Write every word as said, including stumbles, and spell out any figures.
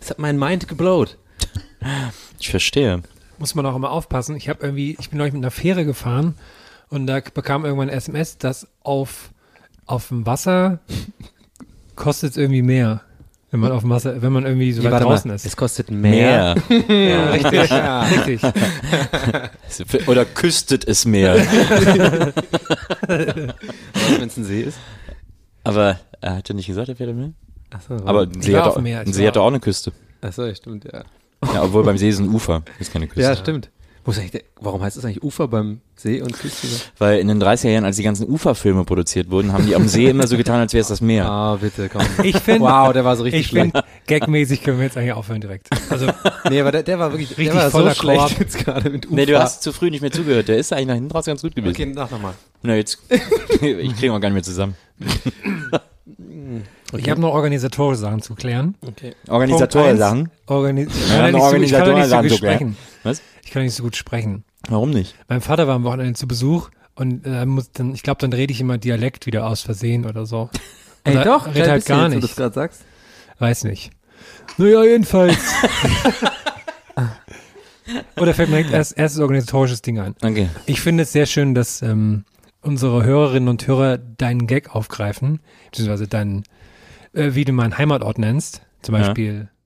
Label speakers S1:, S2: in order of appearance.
S1: Das hat mein Mind geblowt.
S2: Ich verstehe.
S3: Muss man auch immer aufpassen. Ich habe irgendwie, ich bin neulich mit einer Fähre gefahren und da bekam irgendwann ein S M S, dass auf, auf dem Wasser kostet es irgendwie mehr. Wenn man auf dem Wasser, wenn man irgendwie so
S1: Nee,
S3: weit draußen
S1: mal.
S3: ist.
S1: Es kostet mehr.
S2: Mehr.
S3: Ja, richtig, ja. richtig.
S2: Oder küstet es mehr.
S1: Wenn es ein See ist.
S2: Aber er hat ja nicht gesagt, er fährt mehr.
S1: Achso,
S2: Aber ein See,
S3: war
S2: hat
S3: auf
S2: auch,
S3: dem Meer, ich
S2: ein See
S3: war-
S2: hat doch auch eine Küste.
S1: Achso, stimmt, ja.
S2: Ja, obwohl beim See ist ein Ufer, ist keine Küste.
S1: Ja, stimmt. Wo ist eigentlich der, warum heißt das eigentlich Ufer beim See und Küste?
S2: Weil in den dreißiger Jahren, als die ganzen Uferfilme produziert wurden, haben die am See immer so getan, als wäre es das Meer.
S1: Ah, bitte, komm.
S3: Ich finde,
S1: Wow, der war so richtig
S3: ich
S1: schlecht.
S3: finde, gagmäßig können wir jetzt eigentlich aufhören direkt. Also,
S1: Nee, aber der, der war wirklich
S3: Richtig
S1: der war
S3: voller
S1: so schlecht
S3: Korb.
S1: jetzt gerade mit Ufer.
S2: Nee, du hast zu früh nicht mehr zugehört. Der ist eigentlich nach hinten raus ganz gut gewesen.
S1: Okay, nach nochmal.
S2: Na, jetzt, ich kriege auch gar nicht mehr zusammen.
S3: ich habe noch organisatorische Sachen zu klären.
S1: Okay.
S2: Organisatoren-Sachen.
S3: Organi
S2: Ja,
S3: ich, kann ja nicht so, ich kann ja nicht so
S2: Organisatoren-Sachen
S3: gut
S2: zu klären.
S3: sprechen.
S2: Was?
S3: Ich kann nicht so gut sprechen.
S2: Warum nicht?
S3: Mein Vater war am Wochenende zu Besuch und äh, muss dann, ich glaube, dann rede ich immer Dialekt wieder aus Versehen oder so.
S1: Ey,
S3: Oder
S1: doch,
S3: red halt gar
S1: jetzt, wo du
S3: nicht.
S1: das gerade sagst.
S3: Weiß nicht. Naja, jedenfalls. Oder fällt mir direkt erst erstes organisatorisches Ding ein.
S2: Okay.
S3: Ich finde es sehr schön, dass ähm, unsere Hörerinnen und Hörer deinen Gag aufgreifen, beziehungsweise deinen, äh, wie du meinen Heimatort nennst. Zum
S2: Ja.
S3: Beispiel